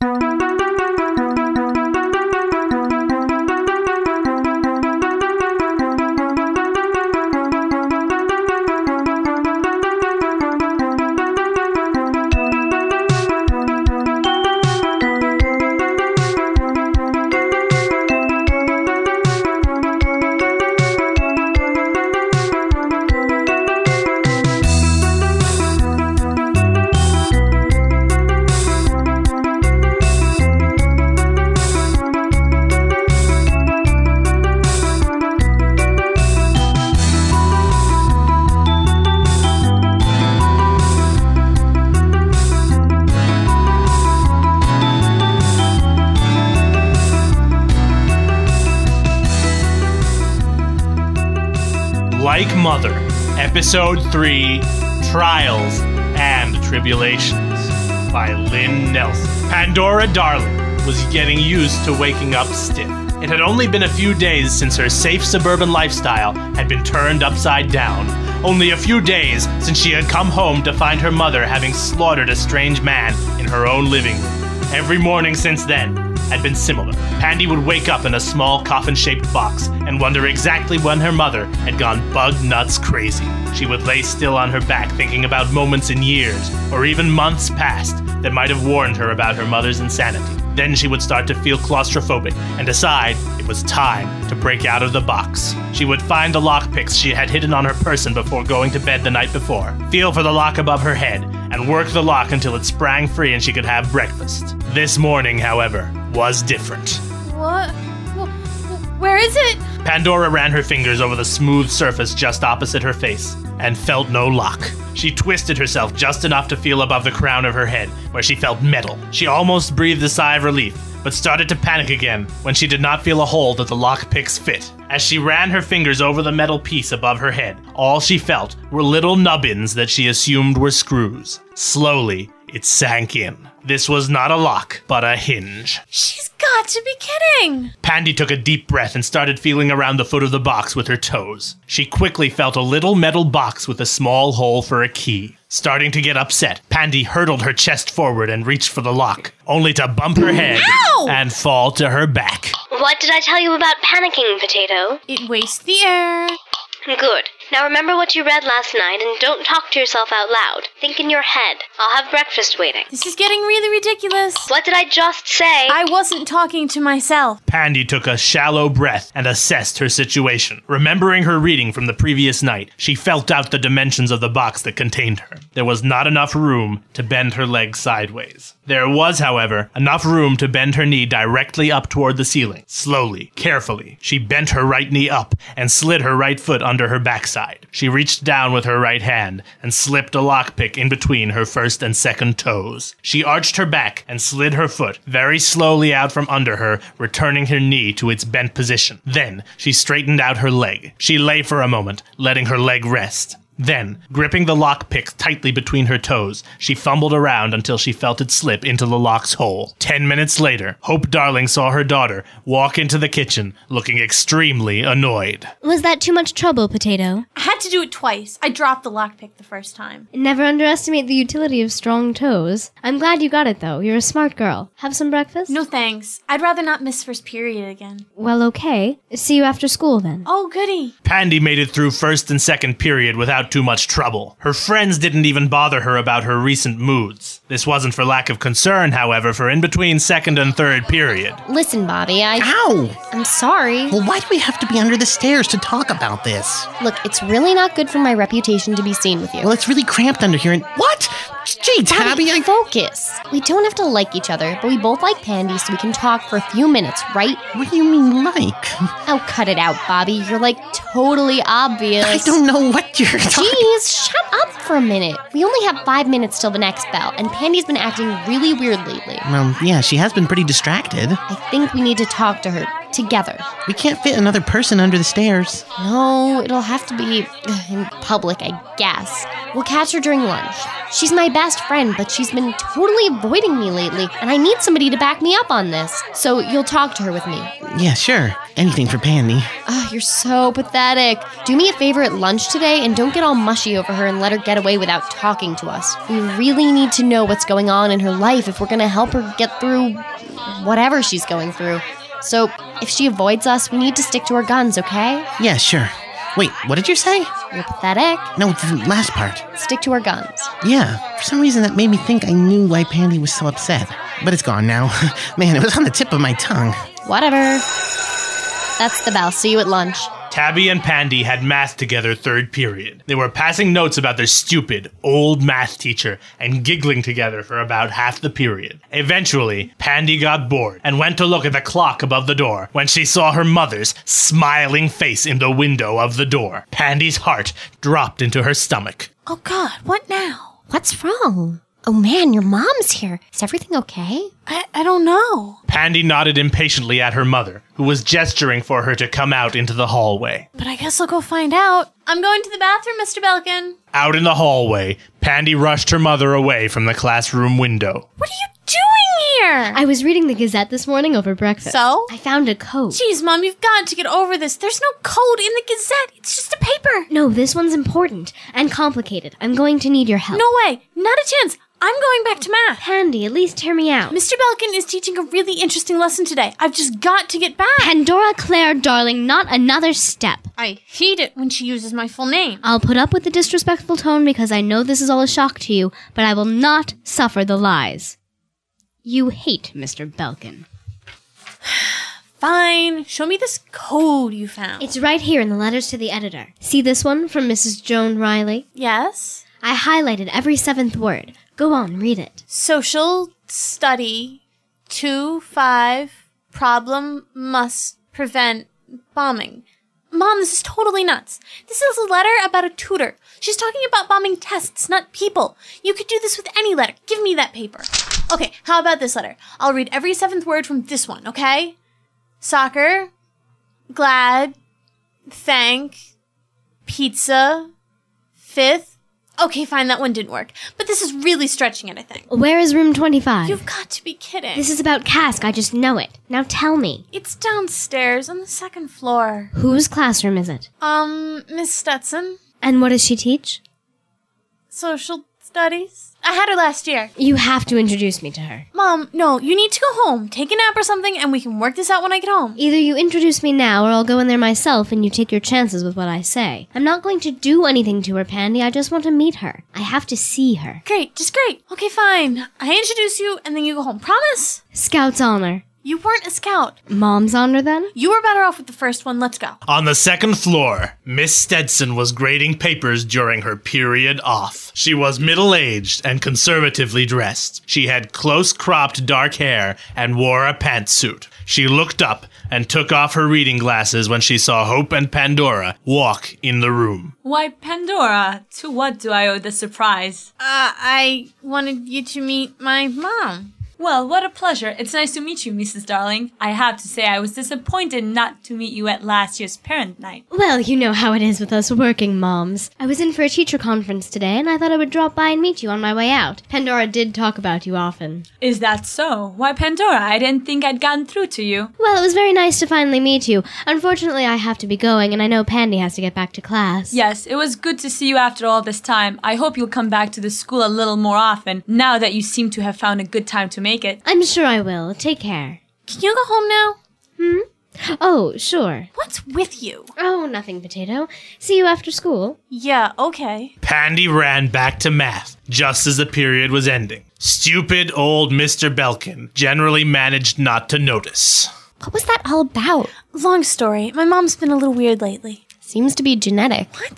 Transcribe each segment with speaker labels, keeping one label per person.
Speaker 1: Like Mother, Episode 3, Trials and Tribulations, by Lynn Nelson. Pandora Darling was getting used to waking up stiff. It had only been a few days since her safe suburban lifestyle had been turned upside down. Only a few days since she had come home to find her mother having slaughtered a strange man in her own living room. Every morning since then had been similar. Pandy would wake up in a small coffin-shaped box and wonder exactly when her mother had gone bug nuts crazy. She would lay still on her back thinking about moments in years, or even months past, that might have warned her about her mother's insanity. Then she would start to feel claustrophobic and decide it was time to break out of the box. She would find the lockpicks she had hidden on her person before going to bed the night before, feel for the lock above her head, and work the lock until it sprang free and she could have breakfast. This morning, however, was different.
Speaker 2: What? Where is it?
Speaker 1: Pandora ran her fingers over the smooth surface just opposite her face and felt no lock. She twisted herself just enough to feel above the crown of her head, where she felt metal. She almost breathed a sigh of relief, but started to panic again when she did not feel a hole that the lockpicks fit. As she ran her fingers over the metal piece above her head, all she felt were little nubbins that she assumed were screws. Slowly, it sank in. This was not a lock, but a hinge.
Speaker 2: She's got to be kidding!
Speaker 1: Pandy took a deep breath and started feeling around the foot of the box with her toes. She quickly felt a little metal box with a small hole for a key. Starting to get upset, Pandy hurtled her chest forward and reached for the lock, only to bump her head and fall to her back.
Speaker 3: What did I tell you about panicking, Potato?
Speaker 2: It wastes the air.
Speaker 3: Good. Now remember what you read last night and don't talk to yourself out loud. Think in your head. I'll have breakfast waiting.
Speaker 2: This is getting really ridiculous.
Speaker 3: What did I just say?
Speaker 2: I wasn't talking to myself.
Speaker 1: Pandy took a shallow breath and assessed her situation. Remembering her reading from the previous night, she felt out the dimensions of the box that contained her. There was not enough room to bend her leg sideways. There was, however, enough room to bend her knee directly up toward the ceiling. Slowly, carefully, she bent her right knee up and slid her right foot under her backside. She reached down with her right hand and slipped a lockpick in between her first and second toes. She arched her back and slid her foot very slowly out from under her, returning her knee to its bent position. Then, she straightened out her leg. She lay for a moment, letting her leg rest. Then, gripping the lockpick tightly between her toes, she fumbled around until she felt it slip into the lock's hole. 10 minutes later, Hope Darling saw her daughter walk into the kitchen, looking extremely annoyed.
Speaker 4: Was that too much trouble, Potato?
Speaker 2: I had to do it twice. I dropped the lockpick the first time.
Speaker 4: Never underestimate the utility of strong toes. I'm glad you got it, though. You're a smart girl. Have some breakfast?
Speaker 2: No thanks. I'd rather not miss first period again.
Speaker 4: Well, okay. See you after school, then.
Speaker 2: Oh, goody.
Speaker 1: Pandy made it through first and second period without too much trouble. Her friends didn't even bother her about her recent moods. This wasn't for lack of concern, however, for in between second and third period.
Speaker 4: Listen, Bobby,
Speaker 5: Ow!
Speaker 4: I'm sorry.
Speaker 5: Well, why do we have to be under the stairs to talk about this?
Speaker 4: Look, it's really not good for my reputation to be seen with you.
Speaker 5: Well, it's really cramped under here and... What? Gee, Tabby,
Speaker 4: Focus. We don't have to like each other, but we both like Pandy, so we can talk for a few minutes, right?
Speaker 5: What do you mean, like?
Speaker 4: Oh, cut it out, Bobby. You're, like, totally obvious.
Speaker 5: I don't know what you're talking...
Speaker 4: Jeez, shut up for a minute. We only have 5 minutes till the next bell, and Pandy's been acting really weird lately.
Speaker 5: Well, yeah, she has been pretty distracted.
Speaker 4: I think we need to talk to her.
Speaker 6: together.
Speaker 5: We can't fit another person under the stairs.
Speaker 6: No, it'll have to be in public, I guess. We'll catch her during lunch. She's my best friend, but she's been totally avoiding me lately, and I need somebody to back me up on this. So you'll talk to her with me.
Speaker 5: Yeah, sure. Anything for Pandy.
Speaker 6: Oh, you're so pathetic. Do me a favor at lunch today and don't get all mushy over her and let her get away without talking to us. We really need to know what's going on in her life if we're going to help her get through whatever she's going through. So if she avoids us, we need to stick to our guns, okay?
Speaker 5: Yeah, sure. Wait, what did you say?
Speaker 6: You're pathetic.
Speaker 5: No, the last part.
Speaker 6: Stick to our guns.
Speaker 5: Yeah, for some reason that made me think I knew why Pandy was so upset. But it's gone now. Man, it was on the tip of my tongue.
Speaker 6: Whatever. That's the bell. See you at lunch.
Speaker 1: Tabby and Pandy had math together third period. They were passing notes about their stupid, old math teacher and giggling together for about half the period. Eventually, Pandy got bored and went to look at the clock above the door when she saw her mother's smiling face in the window of the door. Pandy's heart dropped into her stomach.
Speaker 2: Oh God, what now?
Speaker 6: What's wrong? Oh man, your mom's here. Is everything okay?
Speaker 2: I don't know.
Speaker 1: Pandy nodded impatiently at her mother, who was gesturing for her to come out into the hallway.
Speaker 2: But I guess I'll go find out. I'm going to the bathroom, Mr. Belkin.
Speaker 1: Out in the hallway, Pandy rushed her mother away from the classroom window.
Speaker 2: What are you doing here?
Speaker 4: I was reading the Gazette this morning over breakfast.
Speaker 2: So?
Speaker 4: I found a code.
Speaker 2: Jeez, Mom, you've got to get over this. There's no code in the Gazette. It's just a paper.
Speaker 4: No, this one's important and complicated. I'm going to need your help.
Speaker 2: No way. Not a chance. I'm going back to math.
Speaker 4: Pandy, at least hear me out.
Speaker 2: Mr. Belkin is teaching a really interesting lesson today. I've just got to get back.
Speaker 4: Pandora Claire, darling, not another step.
Speaker 2: I hate it when she uses my full name.
Speaker 4: I'll put up with the disrespectful tone because I know this is all a shock to you, but I will not suffer the lies. You hate Mr. Belkin.
Speaker 2: Fine. Show me this code you found.
Speaker 4: It's right here in the letters to the editor. See this one from Mrs. Joan Riley?
Speaker 2: Yes?
Speaker 4: I highlighted every seventh word. Go on, read it.
Speaker 2: Social study 2-5 problem must prevent bombing. Mom, this is totally nuts. This is a letter about a tutor. She's talking about bombing tests, not people. You could do this with any letter. Give me that paper. Okay, how about this letter? I'll read every seventh word from this one, okay? Soccer, glad, thank, pizza, fifth. Okay, fine, that one didn't work. But this is really stretching it, I think.
Speaker 4: Where is room 25?
Speaker 2: You've got to be kidding.
Speaker 4: This is about Cask, I just know it. Now tell me.
Speaker 2: It's downstairs on the second floor.
Speaker 4: Whose classroom is it?
Speaker 2: Miss Stetson.
Speaker 4: And what does she teach?
Speaker 2: Social studies. I had her last year.
Speaker 4: You have to introduce me to her.
Speaker 2: Mom, no, you need to go home. Take a nap or something, and we can work this out when I get home.
Speaker 4: Either you introduce me now, or I'll go in there myself and you take your chances with what I say. I'm not going to do anything to her, Pandy. I just want to meet her. I have to see her.
Speaker 2: Great, just great. Okay, fine. I introduce you, and then you go home. Promise?
Speaker 4: Scout's honor.
Speaker 2: You weren't a scout.
Speaker 4: Mom's honor, then?
Speaker 2: You were better off with the first one. Let's go.
Speaker 1: On the second floor, Miss Stetson was grading papers during her period off. She was middle-aged and conservatively dressed. She had close-cropped dark hair and wore a pantsuit. She looked up and took off her reading glasses when she saw Hope and Pandora walk in the room.
Speaker 7: Why, Pandora, to what do I owe the surprise?
Speaker 2: I wanted you to meet my mom.
Speaker 7: Well, what a pleasure. It's nice to meet you, Mrs. Darling. I have to say I was disappointed not to meet you at last year's parent night.
Speaker 4: Well, you know how it is with us working moms. I was in for a teacher conference today, and I thought I would drop by and meet you on my way out. Pandora did talk about you often.
Speaker 7: Is that so? Why, Pandora, I didn't think I'd gotten through to you.
Speaker 4: Well, it was very nice to finally meet you. Unfortunately, I have to be going, and I know Pandy has to get back to class.
Speaker 7: Yes, it was good to see you after all this time. I hope you'll come back to the school a little more often, now that you seem to have found a good time to make it.
Speaker 4: I'm sure I will. Take care.
Speaker 2: Can you go home now?
Speaker 4: Oh, sure.
Speaker 2: What's with you?
Speaker 4: Oh, nothing, Potato. See you after school.
Speaker 2: Yeah, okay.
Speaker 1: Pandy ran back to math just as the period was ending. Stupid old Mr. Belkin generally managed not to notice.
Speaker 6: What was that all about?
Speaker 2: Long story. My mom's been a little weird lately.
Speaker 6: Seems to be genetic.
Speaker 2: What?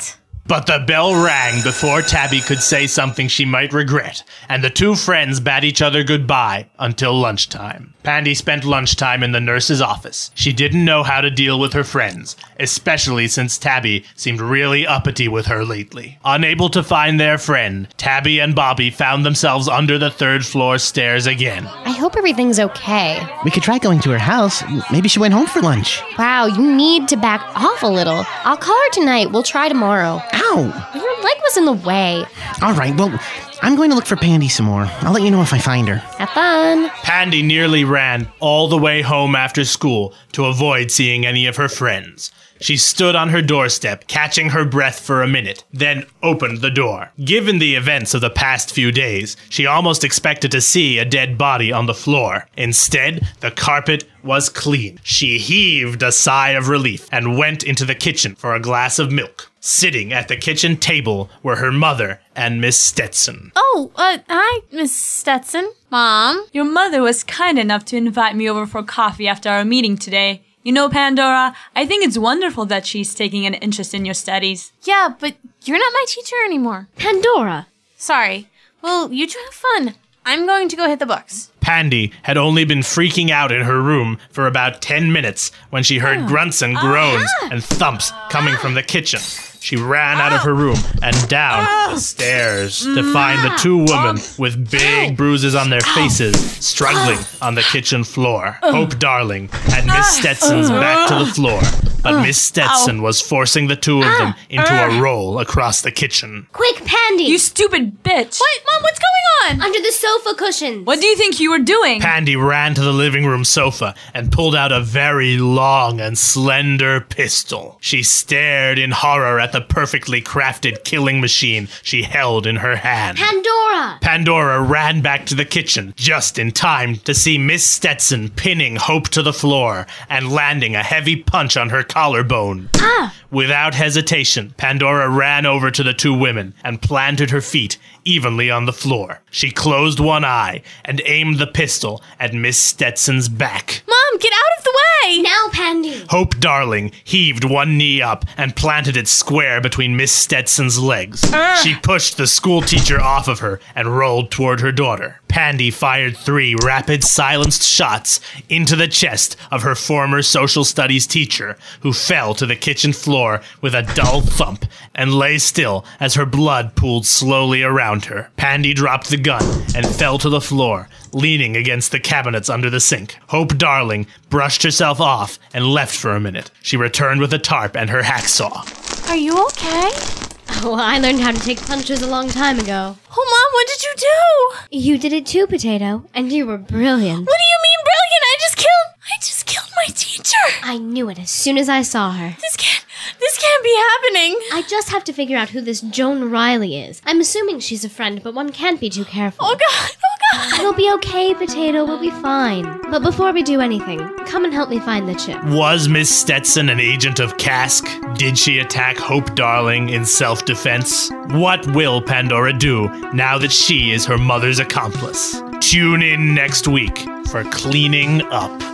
Speaker 1: But the bell rang before Tabby could say something she might regret, and the two friends bade each other goodbye until lunchtime. Pandy spent lunchtime in the nurse's office. She didn't know how to deal with her friends, especially since Tabby seemed really uppity with her lately. Unable to find their friend, Tabby and Bobby found themselves under the third floor stairs again.
Speaker 6: I hope everything's okay.
Speaker 5: We could try going to her house. Maybe she went home for lunch.
Speaker 6: Wow, you need to back off a little. I'll call her tonight. We'll try tomorrow.
Speaker 5: Ow!
Speaker 6: Your leg was in the way.
Speaker 5: All right, well, I'm going to look for Pandy some more. I'll let you know if I find her.
Speaker 6: Have fun.
Speaker 1: Pandy nearly ran all the way home after school to avoid seeing any of her friends. She stood on her doorstep, catching her breath for a minute, then opened the door. Given the events of the past few days, she almost expected to see a dead body on the floor. Instead, the carpet was clean. She heaved a sigh of relief and went into the kitchen for a glass of milk. Sitting at the kitchen table were her mother and Miss Stetson.
Speaker 2: Oh, hi, Miss Stetson. Mom.
Speaker 7: Your mother was kind enough to invite me over for coffee after our meeting today. You know, Pandora, I think it's wonderful that she's taking an interest in your studies.
Speaker 2: Yeah, but you're not my teacher anymore.
Speaker 4: Pandora!
Speaker 2: Sorry. Well, you two have fun. I'm going to go hit the books.
Speaker 1: Pandy had only been freaking out in her room for about 10 minutes when she heard grunts and groans and thumps coming from the kitchen. She ran out of her room and down the stairs to find the two women with big bruises on their faces struggling on the kitchen floor. Hope Darling had Miss Stetson's back to the floor, but Miss Stetson was forcing the two of them into a roll across the kitchen.
Speaker 4: Quick, Pandy!
Speaker 7: You stupid bitch!
Speaker 2: What? Mom, what's going on?
Speaker 4: Under the sofa cushions!
Speaker 7: What do you think you were doing?
Speaker 1: Pandy ran to the living room sofa and pulled out a very long and slender pistol. She stared in horror at the perfectly crafted killing machine she held in her hand.
Speaker 4: Pandora!
Speaker 1: Pandora ran back to the kitchen just in time to see Miss Stetson pinning Hope to the floor and landing a heavy punch on her collarbone. Without hesitation, Pandora ran over to the two women and planted her feet evenly on the floor. She closed one eye and aimed the pistol at Miss Stetson's back.
Speaker 2: Mom, get out of the way!
Speaker 4: Now, Pandy!
Speaker 1: Hope Darling heaved one knee up and planted it square between Miss Stetson's legs. She pushed the school teacher off of her and rolled toward her daughter. Pandy fired 3 rapid, silenced shots into the chest of her former social studies teacher, who fell to the kitchen floor with a dull thump and lay still as her blood pooled slowly around her. Pandy dropped the gun and fell to the floor, leaning against the cabinets under the sink. Hope Darling brushed herself off and left for a minute. She returned with a tarp and her hacksaw.
Speaker 2: Are you okay?
Speaker 4: Oh, I learned how to take punches a long time ago.
Speaker 2: Oh, Mom, what did you do?
Speaker 4: You did it too, Potato, and you were brilliant.
Speaker 2: What do you mean brilliant? I just killed my teacher.
Speaker 4: I knew it as soon as I saw her.
Speaker 2: This can't be happening.
Speaker 4: I just have to figure out who this Joan Riley is. I'm assuming she's a friend, but one can't be too careful.
Speaker 2: Oh, God.
Speaker 4: We'll be okay, Potato. We'll be fine. But before we do anything, come and help me find the chip.
Speaker 1: Was Miss Stetson an agent of Cask? Did she attack Hope Darling in self-defense? What will Pandora do now that she is her mother's accomplice? Tune in next week for Cleaning Up.